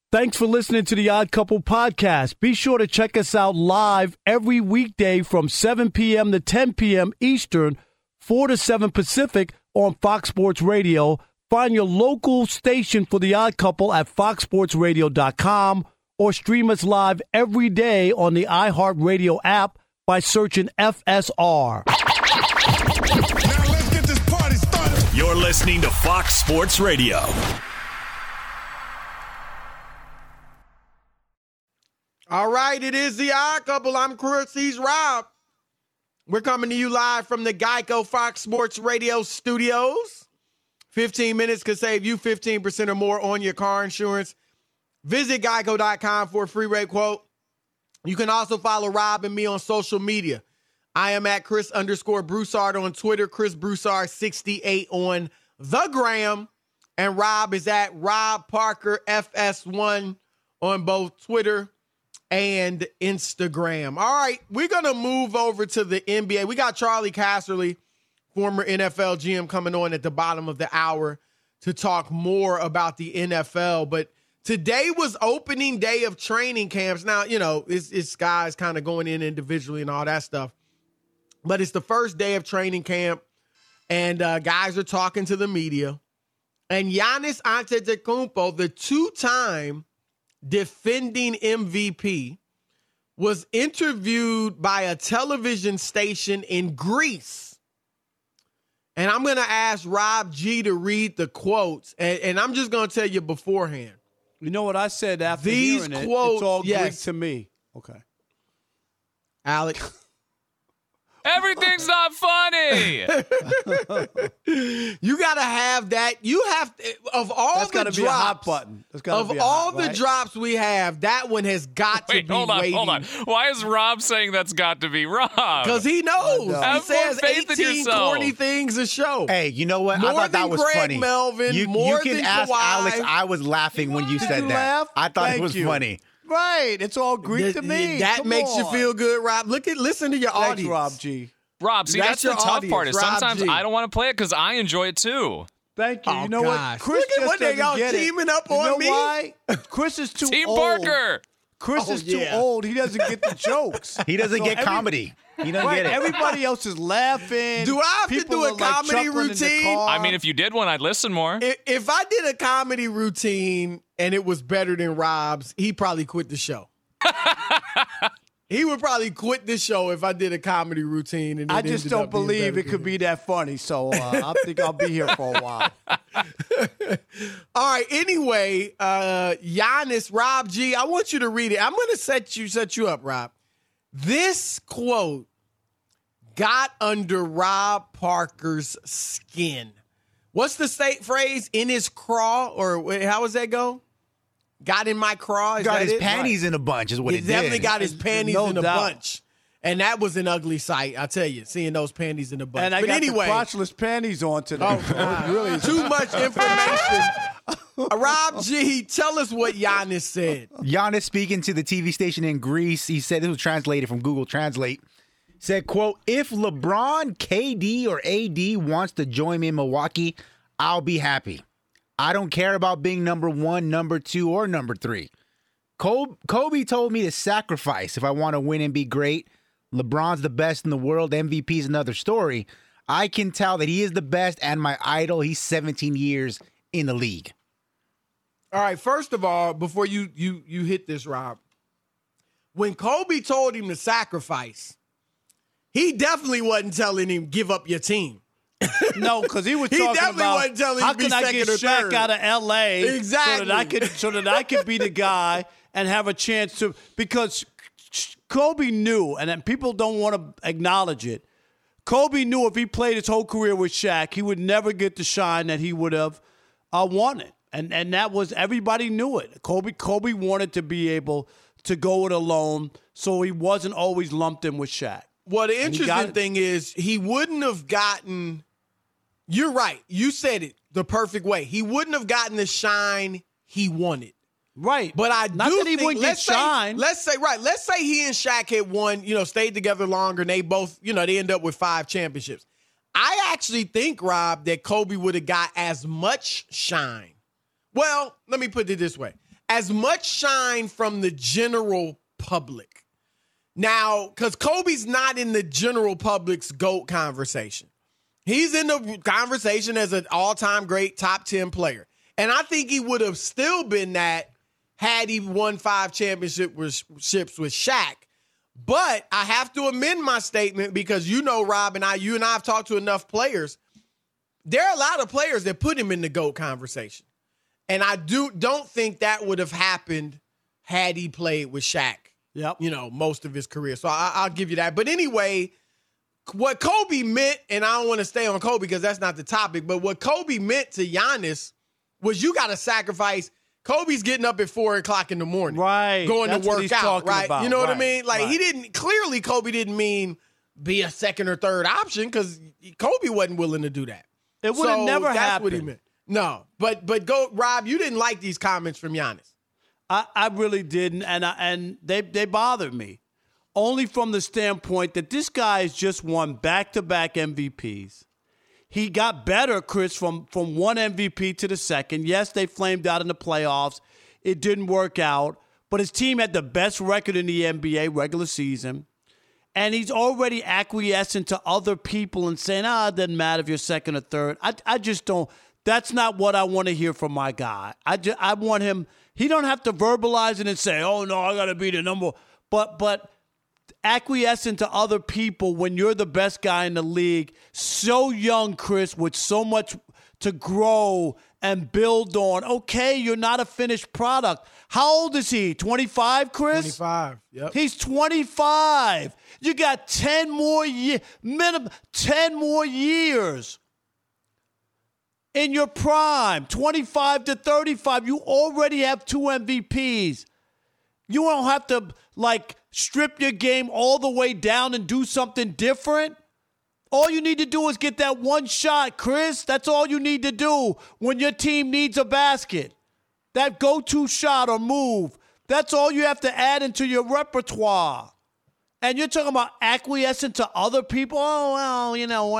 Thanks for listening to the Odd Couple podcast. Be sure to check us out live every weekday from 7 p.m. to 10 p.m. Eastern, 4 to 7 Pacific on Fox Sports Radio. Find your local station for the Odd Couple at foxsportsradio.com or stream us live every day on the iHeartRadio app by searching FSR. Now let's get this party started. You're listening to Fox Sports Radio. All right, it is the Odd Couple. I'm Chris. He's Rob. We're coming to you live from the Geico Fox Sports Radio studios. 15 minutes could save you 15% or more on your car insurance. Visit geico.com for a free rate quote. You can also follow Rob and me on social media. I am at Chris_Broussard on Twitter, Chris Broussard 68 on the gram. And Rob is at Rob Parker FS1 on both Twitter and Instagram. All right, we're going to move over to the NBA. We got Charlie Casserly, former NFL GM, coming on at the bottom of the hour to talk more about the NFL. But today was opening day of training camps. Now, you know, it's guys kind of going in individually and all that stuff. But it's the first day of training camp, and guys are talking to the media. And Giannis Antetokounmpo, the two-time defending MVP, was interviewed by a television station in Greece. And I'm going to ask Rob G to read the quotes. And I'm just going to tell you beforehand. You know what I said after These hearing quotes, it's all yes. Greek to me. Okay. Alex. Everything's not funny. You got to have that. You have to, of all That's the gotta drops. be a hot button. That's gotta of be a all hot, the right? drops we have, that one has got to Wait, be hold on, waiting. hold on. Why is Rob saying that's got to be Rob? Because he knows. He Have says more faith in 18 yourself. corny things a show. Hey, you know what? More I thought that than was Greg funny. Melvin, you more can than ask Kawhi. Alex. I was laughing when you Did said you that. laugh? I thought Thank it was you. funny. Right. It's all Greek to me. That Come makes you on. feel good, Rob. Listen to your Thanks, audience. Rob G. Rob, see, That's that's the your tough audience, part. Is Rob sometimes G. I don't want to play it because I enjoy it too. Thank you. Oh, you know gosh. what? Chris Look at just what they doesn't all get it. teaming up You on know me. why? Chris is too Team old. Parker. Chris Oh, is too yeah. old. He doesn't get the jokes. He doesn't So get comedy. He doesn't Right. get it. Everybody else is laughing. Do I have to People do a are, like, comedy chuckling in the routine? car. I mean, if you did one, I'd listen more. If I did a comedy routine and it was better than Rob's, he'd probably quit the show. He would probably quit the show if I did a comedy routine. And I it just ended don't up being believe better it could than be that funny. So I think I'll be here for a while. All right. Anyway, Giannis, Rob G, I want you to read it. I'm going to set you up, Rob. This quote got under Rob Parker's skin. What's the phrase? In his craw, or how does that go? Got in my craw. Is Got that his it? panties Right. in a bunch is what He it definitely did. got his panties No in a doubt. bunch. And that was an ugly sight, I tell you, seeing those panties in a bunch. And I but got anyway, the crotchless panties on today. oh, God. Really? Too much information. Rob G, tell us what Giannis said. Giannis speaking to the TV station in Greece. He said, this was translated from Google Translate, said, quote, if LeBron, KD, or AD wants to join me in Milwaukee, I'll be happy. I don't care about being number 1, number 2, or number 3. Kobe told me to sacrifice if I want to win and be great. LeBron's the best in the world. MVP is another story. I can tell that he is the best and my idol. He's 17 years in the league. All right, first of all, before you hit this, Rob, when Kobe told him to sacrifice, he definitely wasn't telling him give up your team. No, because he was He talking definitely about wasn't telling how you to be can I get second or Shaq third. out of L.A. Exactly. so that I could be the guy and have a chance to, because Kobe knew, and then people don't want to acknowledge it. Kobe knew if he played his whole career with Shaq, he would never get the shine that he would have wanted, and that was, everybody knew it. Kobe wanted to be able to go it alone, so he wasn't always lumped in with Shaq. Well, the interesting thing is he wouldn't have gotten – you're right. You said it the perfect way. He wouldn't have gotten the shine he wanted. Right. But I Not do that he think, wouldn't get shine. Let's say he and Shaq had won, stayed together longer, and they both, they end up with 5 championships. I actually think, Rob, that Kobe would have got as much shine. Well, let me put it this way. as much shine from the general public. Now, because Kobe's not in the general public's GOAT conversation. He's in the conversation as an all-time great top 10 player. And I think he would have still been that had he won 5 championships with Shaq. But I have to amend my statement because Rob, and you and I have talked to enough players. There are a lot of players that put him in the GOAT conversation. And I don't think that would have happened had he played with Shaq, most of his career. So I'll give you that. But anyway, what Kobe meant, and I don't want to stay on Kobe because that's not the topic, but what Kobe meant to Giannis was you got to sacrifice. Kobe's getting up at 4 o'clock in the morning. Right. Going that's to work out, right? About. You know what I Right. mean? Like, Right. Kobe didn't mean be a second or third option because Kobe wasn't willing to do that. It would have never that's happened. What he meant. No, but go, Rob, you didn't like these comments from Giannis. I really didn't, and they bothered me. Only from the standpoint that this guy has just won back-to-back MVPs. He got better, Chris, from one MVP to the second. Yes, they flamed out in the playoffs. It didn't work out. But his team had the best record in the NBA regular season. And he's already acquiescing to other people and saying, it doesn't matter if you're second or third. I just don't. That's not what I want to hear from my guy. I want him. He don't have to verbalize it and say, oh, no, I got to be the number. But acquiescing to other people when you're the best guy in the league, so young, Chris, with so much to grow and build on. Okay, you're not a finished product. How old is he? 25, Chris? 25, yep. He's 25. You got 10 more years, minimum 10 more years in your prime, 25 to 35. You already have 2 MVPs. You don't have to, strip your game all the way down and do something different. All you need to do is get that one shot, Chris. That's all you need to do when your team needs a basket. That go-to shot or move. That's all you have to add into your repertoire. And you're talking about acquiescing to other people. Oh, well,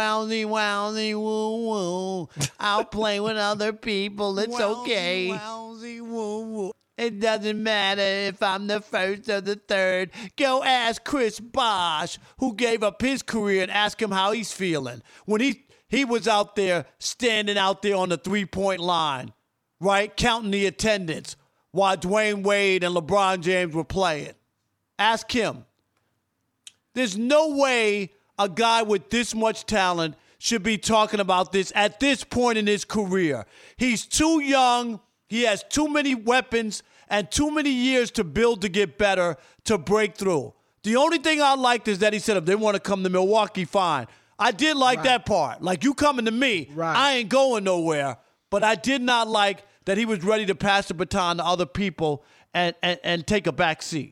wowsy, woo-woo. I'll play with other people. It's okay. Wowsy, woo-woo. It doesn't matter if I'm the first or the third. Go ask Chris Bosh, who gave up his career, and ask him how he's feeling. When he was out there, standing out there on the three-point line, right, counting the attendance while Dwayne Wade and LeBron James were playing. Ask him. There's no way a guy with this much talent should be talking about this at this point in his career. He's too young. He has too many weapons and too many years to build to get better, to break through. The only thing I liked is that he said if they want to come to Milwaukee, fine. I did like that part. Like, you coming to me, I ain't going nowhere. But I did not like that he was ready to pass the baton to other people and take a back seat.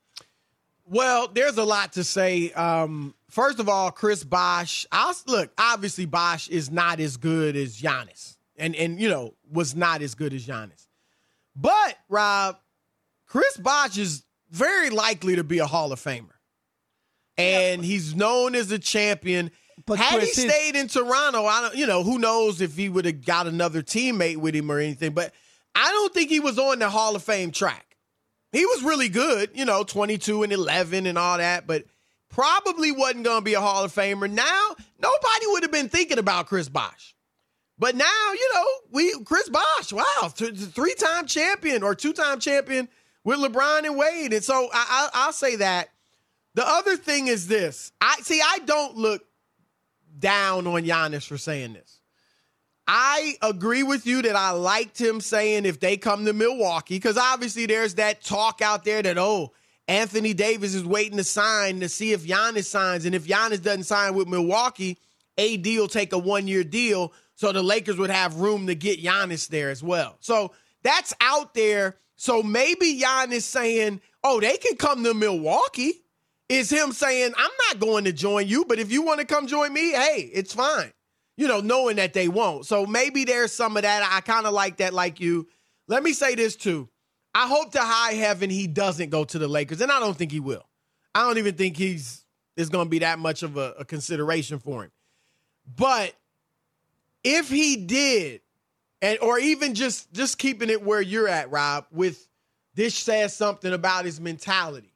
Well, there's a lot to say. First of all, Chris Bosh. Obviously Bosh is not as good as Giannis. And was not as good as Giannis. But, Rob, Chris Bosh is very likely to be a Hall of Famer. And he's known as a champion. But had Chris, he stayed in Toronto, who knows if he would have got another teammate with him or anything. But I don't think he was on the Hall of Fame track. He was really good, 22 and 11 and all that, but probably wasn't going to be a Hall of Famer. Now, nobody would have been thinking about Chris Bosh. But now, Chris Bosh, wow, 3-time champion or 2-time champion with LeBron and Wade. And so I'll say that. The other thing is this. I don't look down on Giannis for saying this. I agree with you that I liked him saying if they come to Milwaukee, because obviously there's that talk out there that, Anthony Davis is waiting to sign to see if Giannis signs. And if Giannis doesn't sign with Milwaukee, AD will take a 1-year deal. So the Lakers would have room to get Giannis there as well. So that's out there. So maybe Giannis saying, they can come to Milwaukee, is him saying, I'm not going to join you, but if you want to come join me, hey, it's fine. Knowing that they won't. So maybe there's some of that. I kind of like that, like you. Let me say this too. I hope to high heaven he doesn't go to the Lakers, and I don't think he will. I don't even think there's going to be that much of a consideration for him. But if he did, or even just keeping it where you're at, Rob, with this says something about his mentality.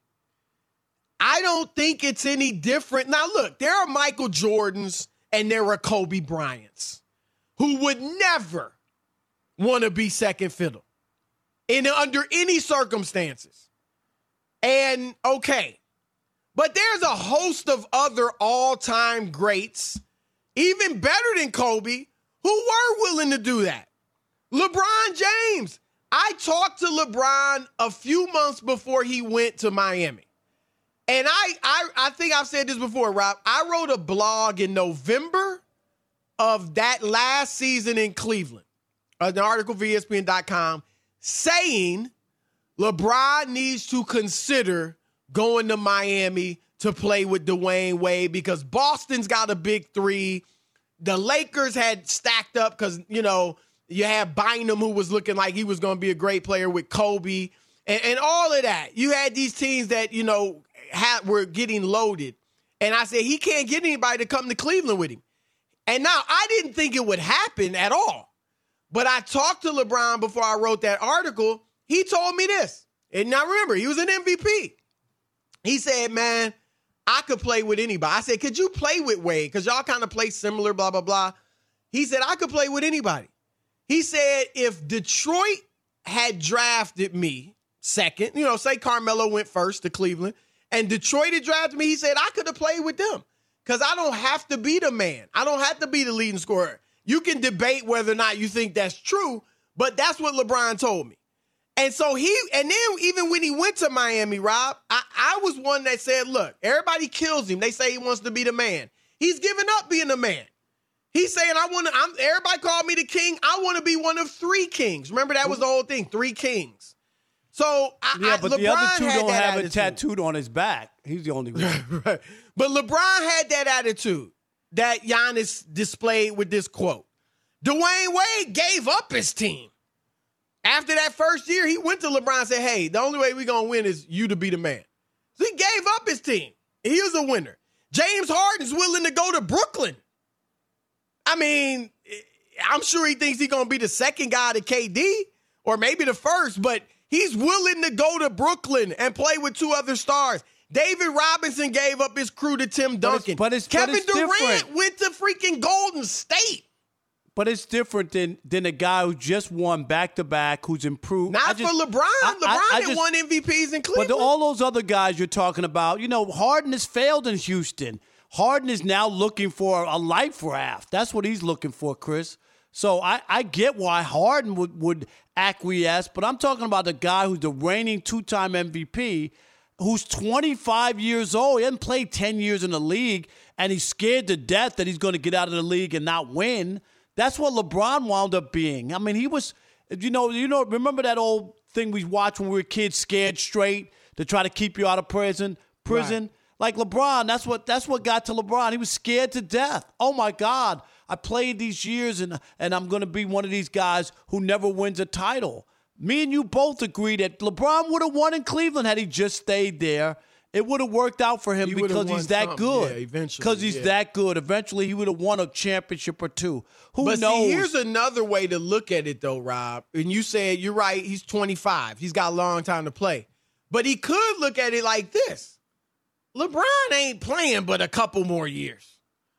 I don't think it's any different. Now, look, there are Michael Jordans and there are Kobe Bryants who would never want to be second fiddle under any circumstances. And okay, but there's a host of other all-time greats, even better than Kobe, who were willing to do that. LeBron James. I talked to LeBron a few months before he went to Miami. And I think I've said this before, Rob. I wrote a blog in November of that last season in Cleveland, an article for ESPN.com, saying LeBron needs to consider going to Miami to play with Dwayne Wade because Boston's got a big three. The Lakers had stacked up because, you know, you had Bynum who was looking like he was going to be a great player with Kobe and all of that. You had these teams that, you know, were getting loaded. And I said, he can't get anybody to come to Cleveland with him. And now I didn't think it would happen at all. But I talked to LeBron before I wrote that article. He told me this. And now remember, he was an MVP. He said, man, I could play with anybody. I said, could you play with Wade? Because y'all kind of play similar, blah, blah, blah. He said, I could play with anybody. He said, if Detroit had drafted me second, you know, say Carmelo went first to Cleveland, and Detroit had drafted me, he said, I could have played with them because I don't have to be the man. I don't have to be the leading scorer. You can debate whether or not you think that's true, but that's what LeBron told me. And so and then even when he went to Miami, Rob, I was one that said, look, everybody kills him. They say he wants to be the man. He's giving up being the man. He's saying, everybody called me the king. I want to be one of three kings. Remember, that was the whole thing, three kings. So, but LeBron the other two don't have attitude. it tattooed on his back. He's the only one. Right. But LeBron had that attitude that Giannis displayed with this quote. Dwayne Wade gave up his team. After that first year, he went to LeBron and said, hey, the only way we're going to win is you to be the man. So he gave up his team. He was a winner. James Harden's willing to go to Brooklyn. I mean, I'm sure he thinks he's going to be the second guy to KD or maybe the first, but he's willing to go to Brooklyn and play with two other stars. David Robinson gave up his crew to Tim Duncan. Kevin Durant went to freaking Golden State. But it's different than a guy who just won back-to-back, who's improved. Not for LeBron. LeBron had won MVPs in Cleveland. But all those other guys you're talking about, you know, Harden has failed in Houston. Harden is now looking for a life raft. That's what he's looking for, Chris. So I get why Harden would acquiesce, but I'm talking about the guy who's the reigning two-time MVP, who's 25 years old. He hasn't played 10 years in the league, and he's scared to death that he's going to get out of the league and not win. That's what LeBron wound up being. I mean, he was, you know, remember that old thing we watched when we were kids, Scared Straight, to try to keep you out of prison? Right. Like LeBron, that's what got to LeBron. He was scared to death. Oh my God, I played these years and I'm going to be one of these guys who never wins a title. Me and you both agree that LeBron would have won in Cleveland had he just stayed there. It would have worked out for him because he's that good. Yeah, eventually. Because he's that good. Eventually, he would have won a championship or two. Who knows? See, here's another way to look at it, though, Rob. And you said, you're right, he's 25. He's got a long time to play. But he could look at it like this. LeBron ain't playing but a couple more years.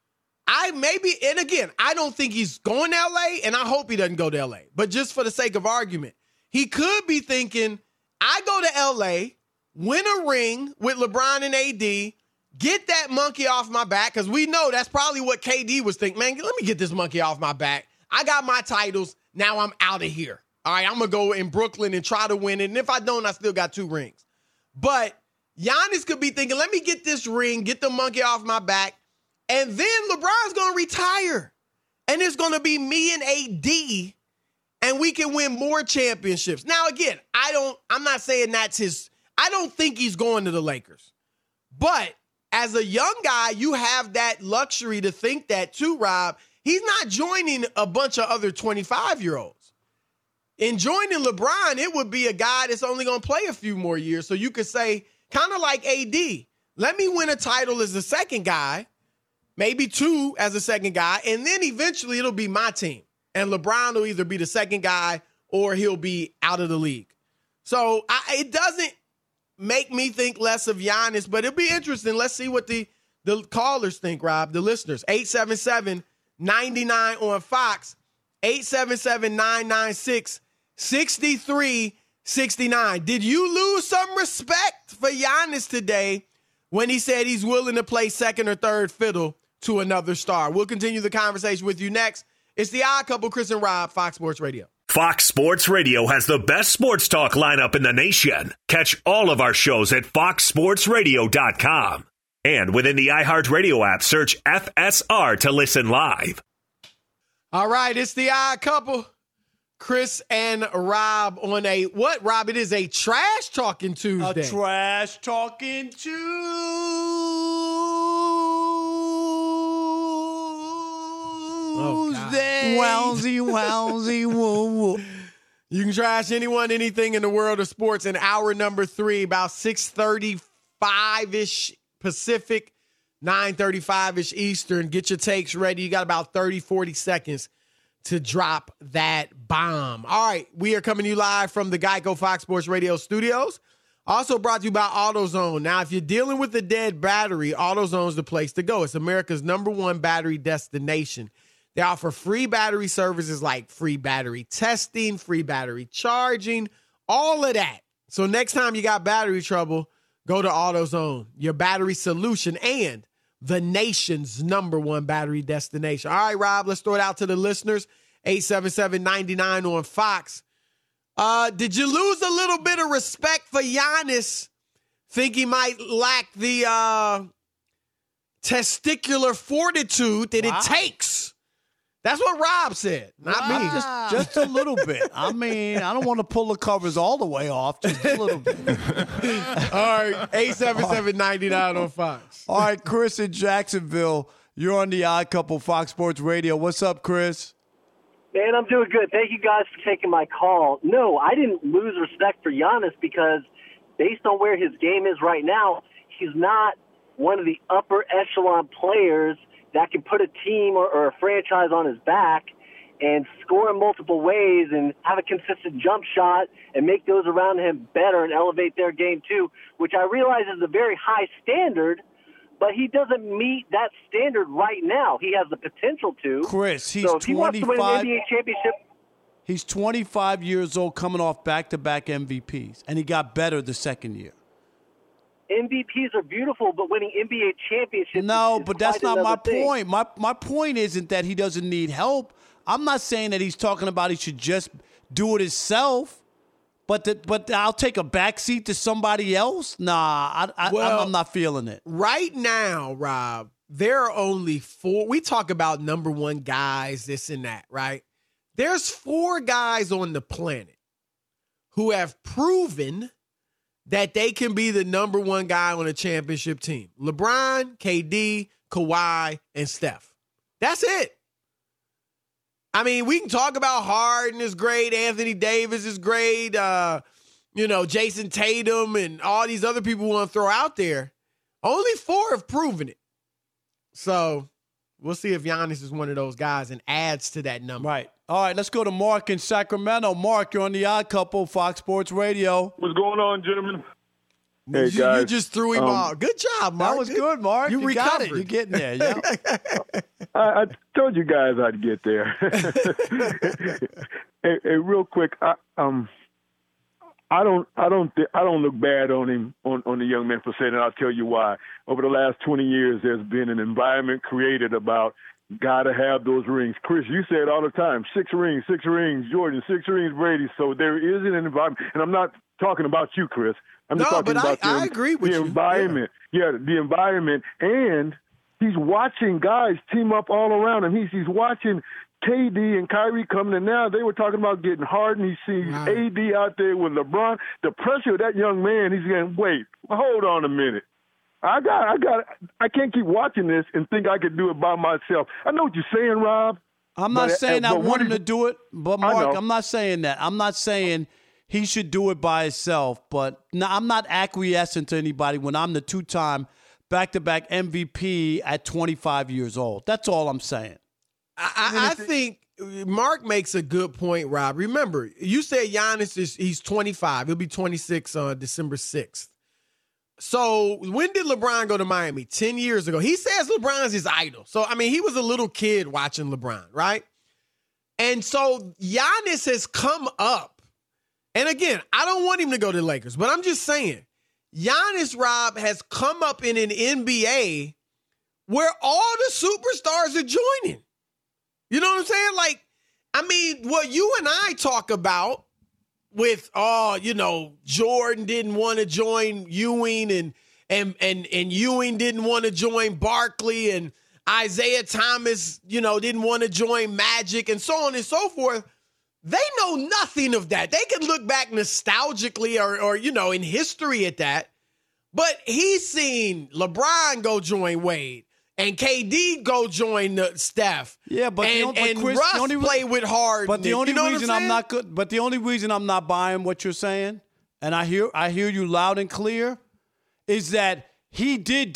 And again, I don't think he's going to L.A., and I hope he doesn't go to L.A. But just for the sake of argument, he could be thinking, I go to L.A., win a ring with LeBron and AD, get that monkey off my back, because we know that's probably what KD was thinking. Man, let me get this monkey off my back. I got my titles. Now I'm out of here. All right, I'm going to go in Brooklyn and try to win it. And if I don't, I still got 2 rings. But Giannis could be thinking, let me get this ring, get the monkey off my back, and then LeBron's going to retire. And it's going to be me and AD, and we can win more championships. Now, again, I'm not saying that's his. I don't think he's going to the Lakers. But as a young guy, you have that luxury to think that too, Rob. He's not joining a bunch of other 25-year-olds. In joining LeBron, it would be a guy that's only going to play a few more years. So you could say, kind of like AD, let me win a title as the second guy, maybe 2 as a second guy, and then eventually it'll be my team. And LeBron will either be the second guy or he'll be out of the league. So it doesn't make me think less of Giannis, but it'll be interesting. Let's see what the callers think, Rob, the listeners. 877-99 on Fox, 877-996-6369. Did you lose some respect for Giannis today when he said he's willing to play second or third fiddle to another star? We'll continue the conversation with you next. It's the Odd Couple, Chris and Rob, Fox Sports Radio. Fox Sports Radio has the best sports talk lineup in the nation. Catch all of our shows at foxsportsradio.com. And within the iHeartRadio app, search FSR to listen live. All right, it's the Odd Couple, Chris and Rob on a, what, Rob? It is a trash talking Tuesday. A trash talking Tuesday. Oh, God. Wowsy, woo, woo. You can trash anyone, anything in the world of sports in hour number 3, about 6:35-ish Pacific, 9:35-ish Eastern. Get your takes ready. You got about 30, 40 seconds to drop that bomb. All right, we are coming to you live from the Geico Fox Sports Radio studios. Also brought to you by AutoZone. Now, if you're dealing with a dead battery, AutoZone's the place to go. It's America's #1 battery destination. They offer free battery services like free battery testing, free battery charging, all of that. So next time you got battery trouble, go to AutoZone, your battery solution and the nation's #1 battery destination. All right, Rob, let's throw it out to the listeners. 877-99 on Fox. Did you lose a little bit of respect for Giannis? Think he might lack the testicular fortitude that it takes? That's what Rob said, not me. Just a little bit. I mean, I don't want to pull the covers all the way off, just a little bit. All right, 877-99 on Fox. All right, Chris in Jacksonville, you're on the Odd Couple Fox Sports Radio. What's up, Chris? Man, I'm doing good. Thank you guys for taking my call. No, I didn't lose respect for Giannis because based on where his game is right now, he's not one of the upper echelon players that can put a team or a franchise on his back and score in multiple ways and have a consistent jump shot and make those around him better and elevate their game too, which I realize is a very high standard, but he doesn't meet that standard right now. He has the potential to. Chris, he's so if he wants to win an 25. NBA championship. He's 25 years old, coming off back-to-back MVPs, and he got better the second year. MVPs are beautiful, but winning NBA championships No, is but that's quite not my another thing. point. My point isn't that he doesn't need help. I'm not saying that he's talking about he should just do it himself, but I'll take a backseat to somebody else. Nah, I'm not feeling it. Right now, Rob, there are only 4. We talk about #1 guys, this and that, right? There's 4 guys on the planet who have proven that they can be the #1 guy on a championship team. LeBron, KD, Kawhi, and Steph. That's it. I mean, we can talk about Harden is great, Anthony Davis is great, Jason Tatum and all these other people we want to throw out there. Only 4 have proven it. So we'll see if Giannis is one of those guys and adds to that number. Right. All right, let's go to Mark in Sacramento. Mark, you're on the Odd Couple, Fox Sports Radio. What's going on, gentlemen? Hey, guys. You just threw him off. Good job, Mark. That was good, Mark. You got it. You're getting there. Yeah. I told you guys I'd get there. hey, real quick, I don't look bad on him on the young man for saying it. I'll tell you why. Over the last 20 years, there's been an environment created about gotta have those rings. Chris, you say it all the time. 6 rings, Jordan, 6 rings, Brady. So there is an environment, and I'm not talking about you, Chris. I'm just talking about I agree with the environment. Yeah, the environment. And he's watching guys team up all around him. He's watching KD and Kyrie coming, and now they were talking about getting Harden. He sees AD out there with LeBron. The pressure of that young man, he's going, wait, hold on a minute. I can't keep watching this and think I could do it by myself. I know what you're saying, Rob. I'm not saying I want him to do it, but Mark, I'm not saying that. I'm not saying he should do it by himself, but no, I'm not acquiescing to anybody when I'm the 2-time back-to-back MVP at 25 years old. That's all I'm saying. I think Mark makes a good point, Rob. Remember, you said Giannis he's 25. He'll be 26 on December 6th. So when did LeBron go to Miami? 10 years ago. He says LeBron's his idol. So, I mean, he was a little kid watching LeBron, right? And so Giannis has come up. And again, I don't want him to go to the Lakers, but I'm just saying, Giannis, Rob, has come up in an NBA where all the superstars are joining. You know what I'm saying? Like, I mean, what you and I talk about with, Jordan didn't want to join Ewing and Ewing didn't want to join Barkley and Isaiah Thomas, didn't want to join Magic and so on and so forth. They know nothing of that. They can look back nostalgically or in history at that. But he's seen LeBron go join Wade and KD go join Steph. Yeah, but Chris, Russ play with Harden. But the only reason I'm not good. But the only reason I'm not buying what you're saying, and I hear you loud and clear, is that he did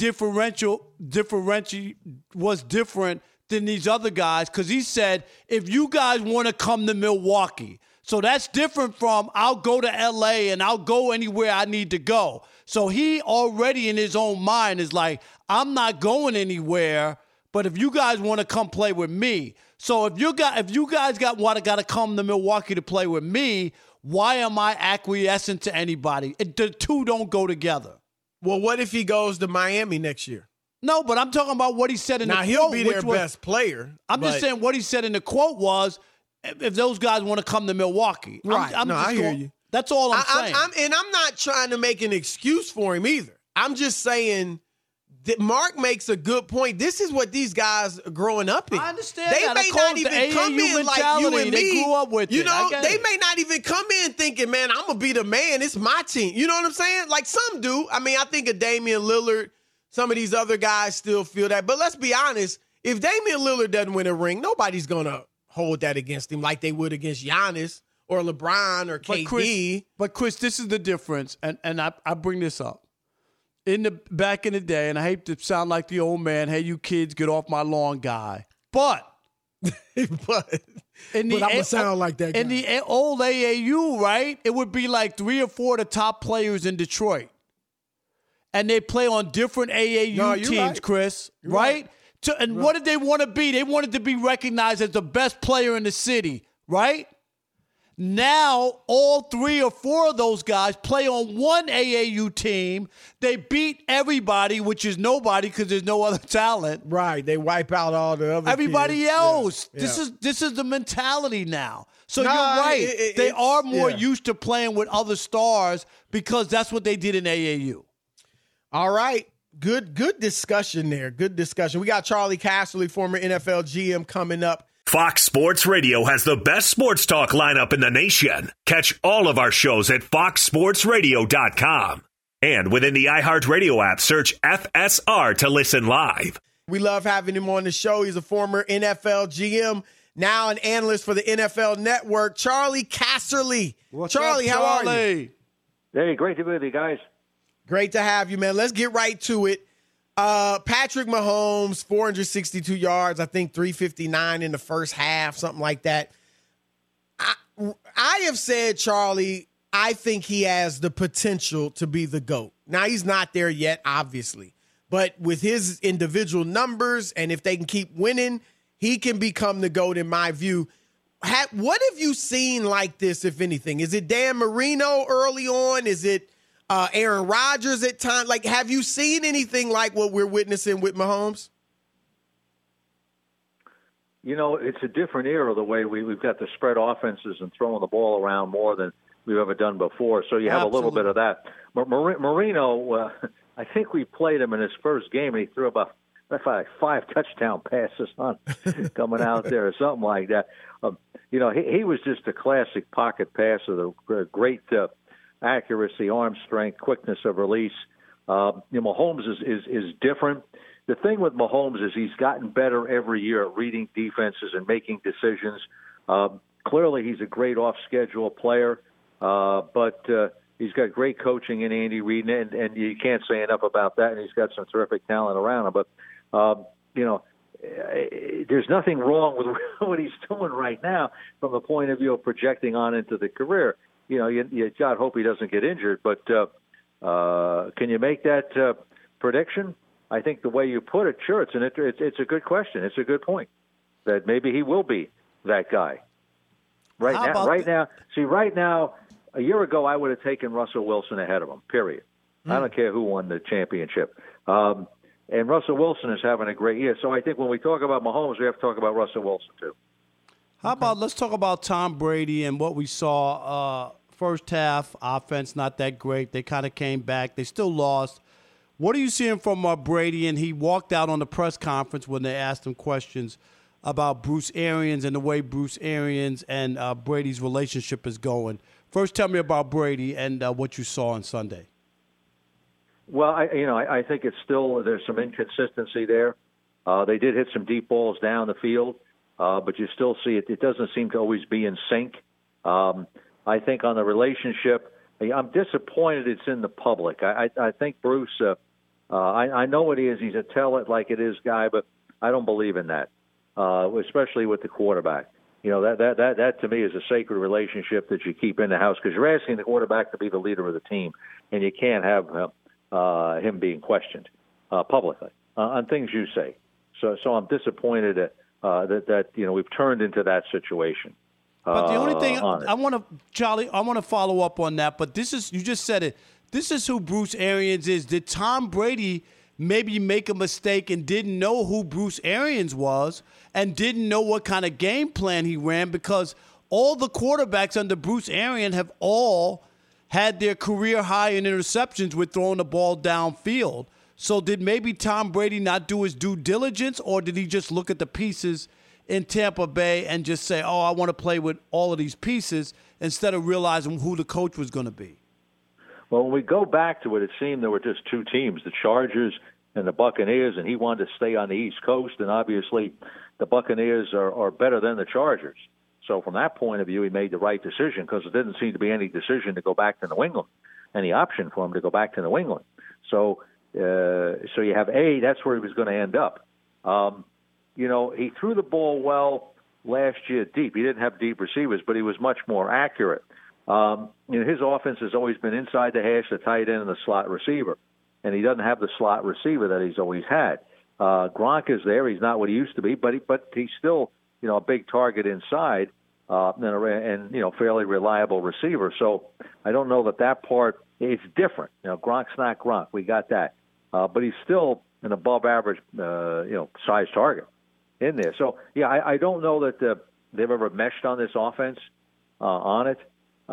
was different than these other guys because he said, if you guys want to come to Milwaukee. So that's different from I'll go to L.A. and I'll go anywhere I need to go. So he already in his own mind is like, I'm not going anywhere, but if you guys want to come play with me. So if you guys got to come to Milwaukee to play with me, why am I acquiescing to anybody? The two don't go together. Well, what if he goes to Miami next year? No, but I'm talking about what he said in the quote. Now, he'll be their best player. I'm just saying what he said in the quote was, if those guys want to come to Milwaukee. Right. I hear you. That's all I'm saying. I'm not trying to make an excuse for him either. I'm just saying that Mark makes a good point. This is what these guys are growing up in. I understand they that. may not even come in like you and me. They grew up with it. They may not even come in thinking, man, I'm going to be the man. It's my team. You know what I'm saying? Like some do. I mean, I think of Damian Lillard. Some of these other guys still feel that. But let's be honest. If Damian Lillard doesn't win a ring, nobody's going to hold that against him like they would against Giannis or LeBron or KD. But Chris, this is the difference, and I bring this up. Back in the day, and I hate to sound like the old man, hey, you kids, get off my lawn guy. But I'm going to sound like that guy. In the old AAU, right, it would be like 3 or 4 of the top players in Detroit. And they play on different AAU teams, right. Chris, right? And what did they want to be? They wanted to be recognized as the best player in the city, right? Now, all 3 or 4 of those guys play on one AAU team. They beat everybody, which is nobody because there's no other talent. Right. They wipe out all the other everybody kids. else. Yeah. This is the mentality now. So you're right. They are more used to playing with other stars because that's what they did in AAU. All right. Good discussion there. Good discussion. We got Charlie Casserly, former NFL GM, coming up. Fox Sports Radio has the best sports talk lineup in the nation. Catch all of our shows at foxsportsradio.com. And within the iHeartRadio app, search FSR to listen live. We love having him on the show. He's a former NFL GM, now an analyst for the NFL Network. Charlie Casserly. Charlie, how are you? Hey, great to be with you guys. Great to have you, man. Let's get right to it. Patrick Mahomes, 462 yards, I think 359 in the first half, something like that. I have said, Charlie, I think he has the potential to be the GOAT. Now, he's not there yet, obviously. But with his individual numbers, and if they can keep winning, he can become the GOAT in my view. What have you seen like this, if anything? Is it Dan Marino early on? Is it Aaron Rodgers at times? Like, have you seen anything like what we're witnessing with Mahomes? You know, it's a different era the way we've got the spread offenses and throwing the ball around more than we've ever done before. So you have a little bit of that. But Marino, I think we played him in his first game, and he threw about 5 touchdown passes on coming out there or something like that. He was just a classic pocket passer, the great accuracy, arm strength, quickness of release. Mahomes is different. The thing with Mahomes is he's gotten better every year at reading defenses and making decisions. Clearly, he's a great off-schedule player, but he's got great coaching in Andy Reid, and you can't say enough about that, and he's got some terrific talent around him. But, there's nothing wrong with what he's doing right now from the point of view of projecting on into the career. You know, you God hope he doesn't get injured, but can you make that prediction? I think the way you put it, sure, it's a good question. It's a good point that maybe he will be that guy. Right now, a year ago, I would have taken Russell Wilson ahead of him, period. I don't care who won the championship. And Russell Wilson is having a great year. So I think when we talk about Mahomes, we have to talk about Russell Wilson, too. How about let's talk about Tom Brady and what we saw first half, offense not that great. They kind of came back. They still lost. What are you seeing from Brady? And he walked out on the press conference when they asked him questions about Bruce Arians and the way Bruce Arians and Brady's relationship is going. First, tell me about Brady and what you saw on Sunday. Well, I think it's still there's some inconsistency there. They did hit some deep balls down the field, but you still see it. It doesn't seem to always be in sync. I think on the relationship, I'm disappointed it's in the public. I think Bruce, I know what he is. He's a tell it like it is guy, but I don't believe in that, especially with the quarterback. You know, that to me is a sacred relationship that you keep in the house because you're asking the quarterback to be the leader of the team, and you can't have him being questioned publicly on things you say. So I'm disappointed that we've turned into that situation. But the only thing I want to follow up on that. But this is, you just said it. This is who Bruce Arians is. Did Tom Brady maybe make a mistake and didn't know who Bruce Arians was and didn't know what kind of game plan he ran? Because all the quarterbacks under Bruce Arians have all had their career high in interceptions with throwing the ball downfield. So did maybe Tom Brady not do his due diligence, or did he just look at the pieces in Tampa Bay and just say, I want to play with all of these pieces instead of realizing who the coach was going to be? Well, when we go back to it seemed there were just two teams, the Chargers and the Buccaneers, and he wanted to stay on the East Coast, and obviously the Buccaneers are better than the Chargers. So from that point of view, he made the right decision because there didn't seem to be any decision to go back to New England, any option for him to go back to New England. So you have that's where he was going to end up. He threw the ball well last year deep. He didn't have deep receivers, but he was much more accurate. His offense has always been inside the hash, the tight end, and the slot receiver, and he doesn't have the slot receiver that he's always had. Gronk is there. He's not what he used to be, but he's still a big target inside and fairly reliable receiver. So I don't know that part it's different. Gronk's not Gronk. We got that, but he's still an above average size target in there. So I don't know that they've ever meshed on this offense on it.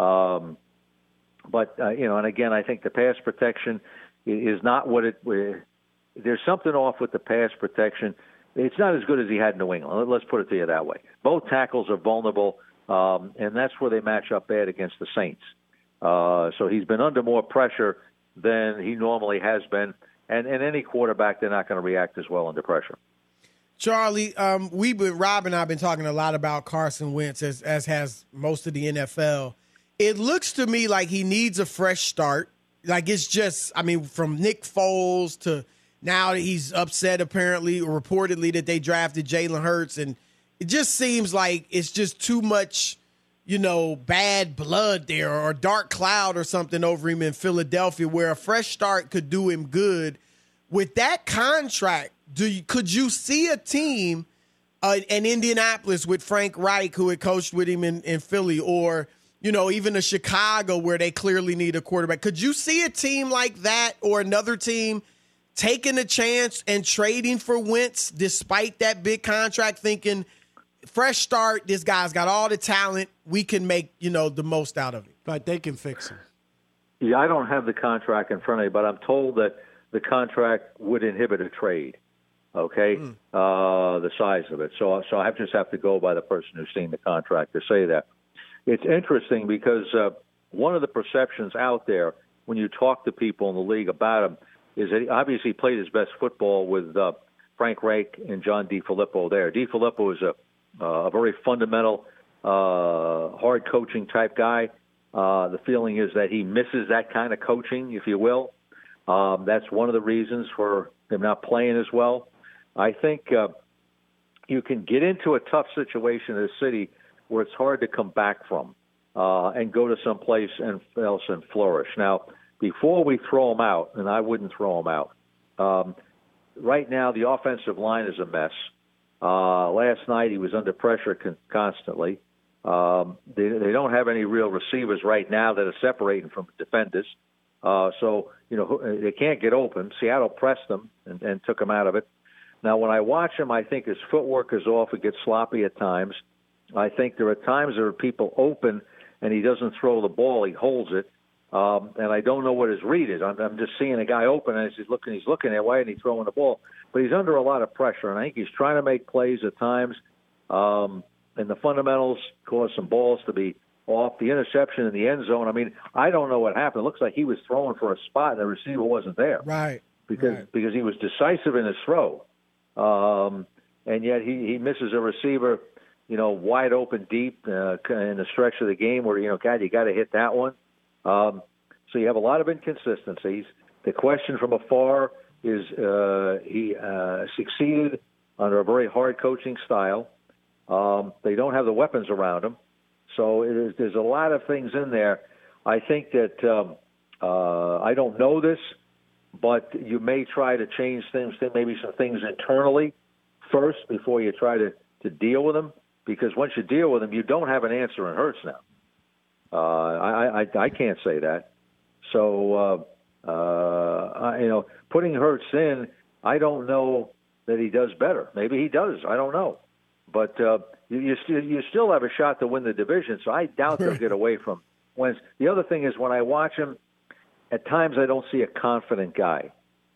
But and again, I think the pass protection is not what there's something off with the pass protection. It's not as good as he had in New England. Let's put it to you that way. Both tackles are vulnerable, and that's where they match up bad against the Saints. So he's been under more pressure than he normally has been. And any quarterback, they're not going to react as well under pressure. Charlie, Rob and I have been talking a lot about Carson Wentz, as has most of the NFL. It looks to me like he needs a fresh start. Like it's just, from Nick Foles to now he's upset apparently, or reportedly, that they drafted Jalen Hurts. And it just seems like it's just too much, bad blood there or dark cloud or something over him in Philadelphia where a fresh start could do him good. With that contract, could you see a team, in Indianapolis with Frank Reich, who had coached with him in Philly, or, even a Chicago where they clearly need a quarterback? Could you see a team like that or another team taking a chance and trading for Wentz despite that big contract, thinking, fresh start, this guy's got all the talent, we can make, the most out of it? Right, they can fix him. Yeah, I don't have the contract in front of me, but I'm told that the contract would inhibit a trade, okay, the size of it. So I just have to go by the person who's seen the contract to say that. It's interesting because one of the perceptions out there when you talk to people in the league about him is that he obviously played his best football with Frank Reich and John DeFilippo there. DeFilippo is a very fundamental, hard coaching type guy. The feeling is that he misses that kind of coaching, if you will. That's one of the reasons for him not playing as well. I think you can get into a tough situation in a city where it's hard to come back from and go to some place else and flourish. Now, before we throw him out, and I wouldn't throw him out, right now the offensive line is a mess. Last night he was under pressure constantly. They don't have any real receivers right now that are separating from defenders. So, they can't get open. Seattle pressed them and took him out of it. Now, when I watch him, I think his footwork is off. It gets sloppy at times. I think there are times there are people open and he doesn't throw the ball. He holds it. And I don't know what his read is. I'm just seeing a guy open and he's looking that way and he's throwing the ball. But he's under a lot of pressure, and I think he's trying to make plays at times. And the fundamentals cause some balls to be off. The interception in the end zone, I mean, I don't know what happened. It looks like he was throwing for a spot and the receiver wasn't there. Right. Because he was decisive in his throw. And yet he misses a receiver, wide open deep in the stretch of the game where, God, you got to hit that one. So you have a lot of inconsistencies. The question from afar is he succeeded under a very hard coaching style. They don't have the weapons around him. So there's a lot of things in there. I think that I don't know this, but you may try to change things, maybe some things internally first before you try to deal with them. Because once you deal with them, you don't have an answer in Hurts now. I can't say that. So, putting Hurts in, I don't know that he does better. Maybe he does. I don't know. But you still have a shot to win the division, so I doubt they'll get away from Wentz. The other thing is when I watch him, at times I don't see a confident guy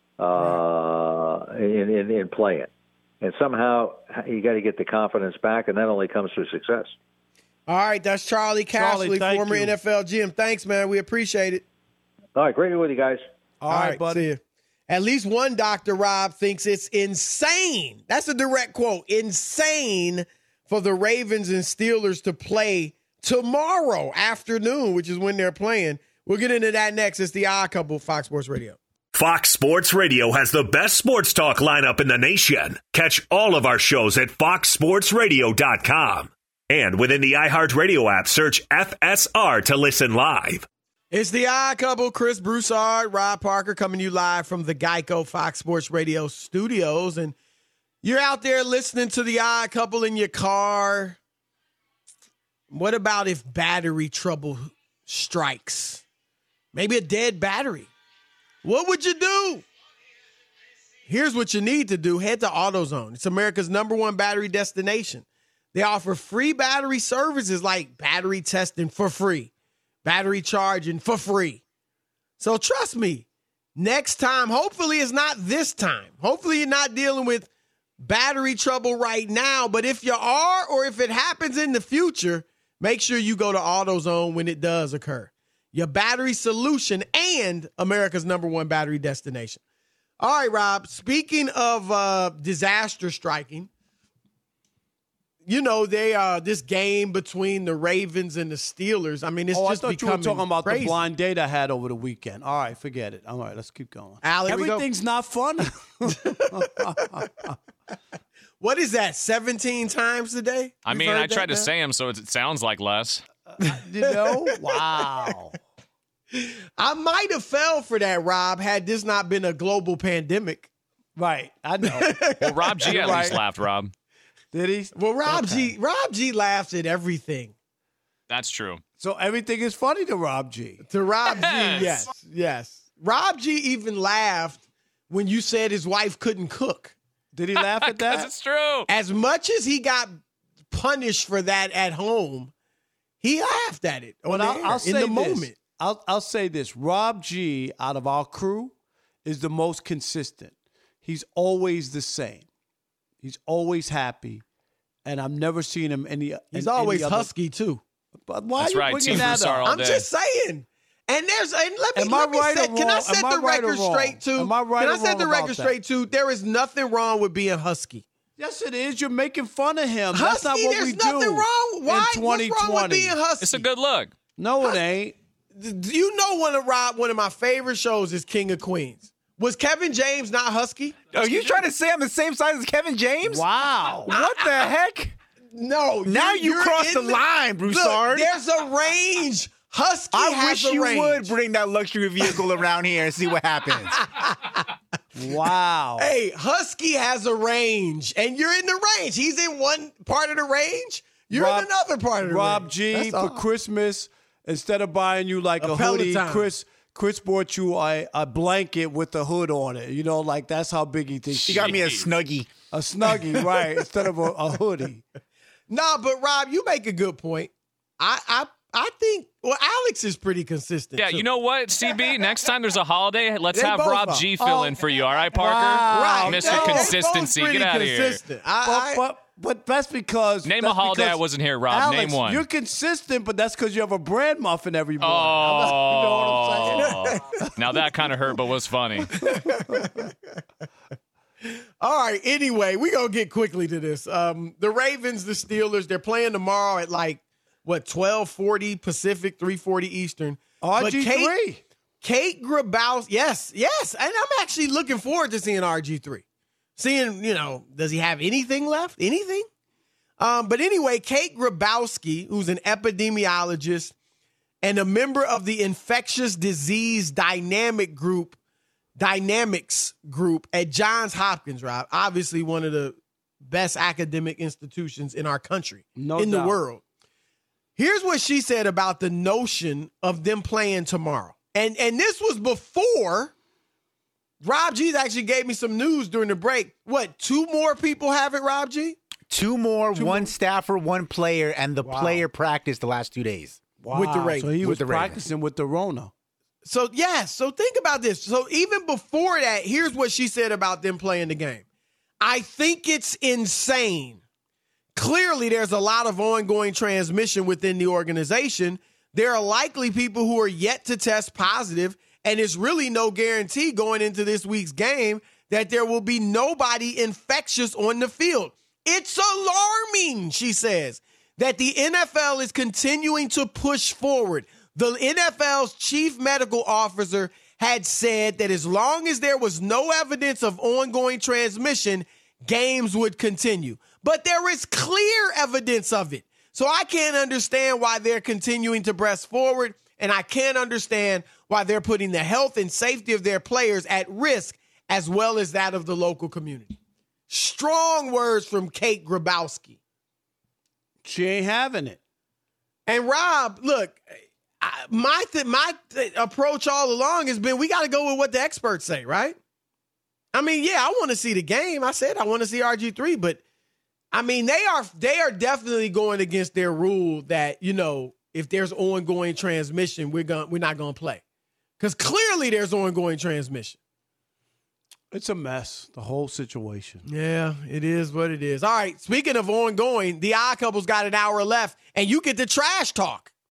in playing. And somehow you got to get the confidence back, and that only comes through success. All right, that's Charlie Casserly, former NFL GM. Thanks, man. We appreciate it. All right, great to be with you guys. All right, buddy. See you. At least one Dr. Rob thinks it's insane. That's a direct quote. Insane for the Ravens and Steelers to play tomorrow afternoon, which is when they're playing. We'll get into that next. It's the Odd Couple, Fox Sports Radio. Fox Sports Radio has the best sports talk lineup in the nation. Catch all of our shows at foxsportsradio.com. And within the iHeartRadio app, search FSR to listen live. It's the Odd Couple, Chris Broussard, Rob Parker, coming to you live from the Geico Fox Sports Radio studios. And you're out there listening to the Odd Couple in your car. What about if battery trouble strikes? Maybe a dead battery. What would you do? Here's what you need to do. Head to AutoZone. It's America's #1 battery destination. They offer free battery services like battery testing for free, battery charging for free. So trust me, next time, hopefully it's not this time. Hopefully you're not dealing with battery trouble right now. But if you are, or if it happens in the future, make sure you go to AutoZone when it does occur. Your battery solution and America's #1 battery destination. All right, Rob, speaking of disaster striking, this game between the Ravens and the Steelers. I mean, it's just becoming you were talking about crazy. the blind date I had over the weekend. All right, forget it. All right, let's keep going. Everything's not funny. What is that, 17 times today? I mean, I tried to say them so it sounds like less. Wow. I might have fell for that, Rob, had this not been a global pandemic. Right, I know. Well, Rob G at least laughed, Rob. Did he? Well, Rob G laughs at everything. That's true. So everything is funny to Rob G. To Rob G, yes. Rob G even laughed when you said his wife couldn't cook. Did he laugh at that? Because it's true. As much as he got punished for that at home, he laughed at it in the moment. I'll say this. Rob G, out of our crew, is the most consistent. He's always the same. He's always happy. And I've never seen him He's always husky, too. But why That's are you right. bringing Team that Broussard up? all I'm day. just saying. And can I set the record straight, too? Am I right Can or I set wrong the record about straight, too? There is nothing wrong with being husky. Yes, it is. You're making fun of him. Husky, That's not what there's we do. nothing wrong. Why? In 2020. What's wrong with being husky? It's a good look. No, it ain't. Do you know one of my favorite shows is King of Queens? Was Kevin James not husky? Are you trying to say I'm the same size as Kevin James? Wow. What the heck? No. Now you crossed the line, Broussard. Look, there's a range. Husky I has wish a you range. would bring that luxury vehicle around here and see what happens. Wow. Hey, Husky has a range, and you're in the range. He's in one part of the range. You're in another part of the range. Rob G, for Christmas, instead of buying you like a hoodie, Chris bought you a blanket with a hood on it. You know, like that's how big he thinks. He got me a Snuggie. A Snuggie, right, instead of a hoodie. Nah, but Rob, you make a good point. I think, well, Alex is pretty consistent. Yeah, too. You know what, CB? Next time there's a holiday, let's They have both Rob are. G fill in for you, all right, Parker? Right. Mr. They both Consistency. pretty Get out of here. consistent. But that's because Name a holiday I wasn't here, Rob. Alex, Name one. You're consistent, but that's because you have a bread muffin every morning. Oh, you know what I'm saying? now that kind of hurt, but was funny. All right. Anyway, we're going to get quickly to this. The Ravens, the Steelers, they're playing tomorrow at 12:40 Pacific, 3:40 Eastern. RG3. Kate Grabowski. Yes. And I'm actually looking forward to seeing RG3. Seeing, does he have anything left? Anything? But anyway, Kate Grabowski, who's an epidemiologist and a member of the infectious disease dynamics group at Johns Hopkins, Rob, obviously one of the best academic institutions in our country, the world. Here's what she said about the notion of them playing tomorrow. And this was before Rob G actually gave me some news during the break. What, 2 more people have it, Rob G? 2 more, one staffer, one player, and the player practiced the last 2 days. Wow. With the Ravens. So he was With the practicing with the Rona. So, so think about this. So even before that, here's what she said about them playing the game. I think it's insane. Clearly, there's a lot of ongoing transmission within the organization. There are likely people who are yet to test positive, and it's really no guarantee going into this week's game that there will be nobody infectious on the field. It's alarming, she says, that the NFL is continuing to push forward. The NFL's chief medical officer had said that as long as there was no evidence of ongoing transmission, games would continue. But there is clear evidence of it. So I can't understand why they're continuing to press forward, and I can't understand why they're putting the health and safety of their players at risk as well as that of the local community. Strong words from Kate Grabowski. She ain't having it. And Rob, look, my approach all along has been we got to go with what the experts say, right? I mean, yeah, I want to see the game. I said I want to see RG3, but I mean, they are definitely going against their rule that, if there's ongoing transmission, we're not going to play. Because clearly there's ongoing transmission. It's a mess, the whole situation. Yeah, it is what it is. All right, speaking of ongoing, the Odd Couple's got an hour left, and you get the trash talk.